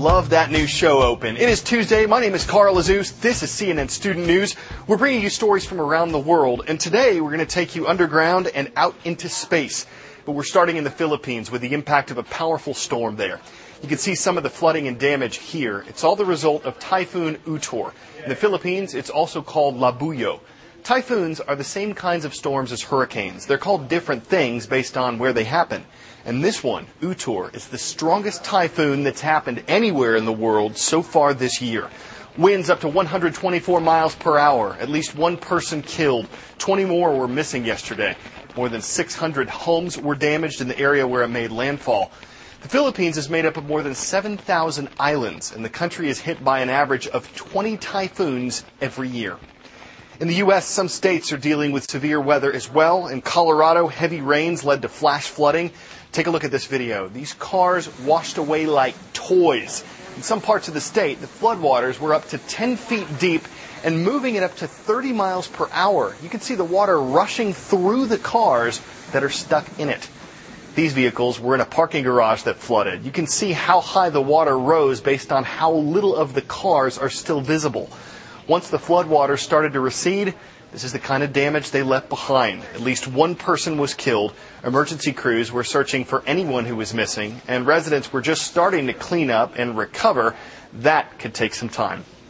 love that new show open. It is Tuesday. My name is Carl Azus. This is CNN Student News. We're bringing you stories from around the world, and today we're going to take you underground and out into space. But we're starting in the Philippines with the impact of a powerful storm there. You can see some of the flooding and damage here. It's all the result of Typhoon Utor. In the Philippines, it's also called Labuyo. Typhoons are the same kinds of storms as hurricanes. They're called different things based on where they happen. And this one, Utor, is the strongest typhoon that's happened anywhere in the world so far this year. Winds up to 124 miles per hour. At least one person killed. 20 more were missing yesterday. More than 600 homes were damaged in the area where it made landfall. The Philippines is made up of more than 7,000 islands, and the country is hit by an average of 20 typhoons every year. In the U.S., some states are dealing with severe weather as well. In Colorado, heavy rains led to flash flooding. Take a look at this video. These cars washed away like toys. In some parts of the state, the floodwaters were up to 10 feet deep and moving at up to 30 miles per hour. You can see the water rushing through the cars that are stuck in it. These vehicles were in a parking garage that flooded. You can see how high the water rose based on how little of the cars are still visible. Once the floodwaters started to recede, this is the kind of damage they left behind. At least one person was killed. Emergency crews were searching for anyone who was missing, and residents were just starting to clean up and recover. That could take some time.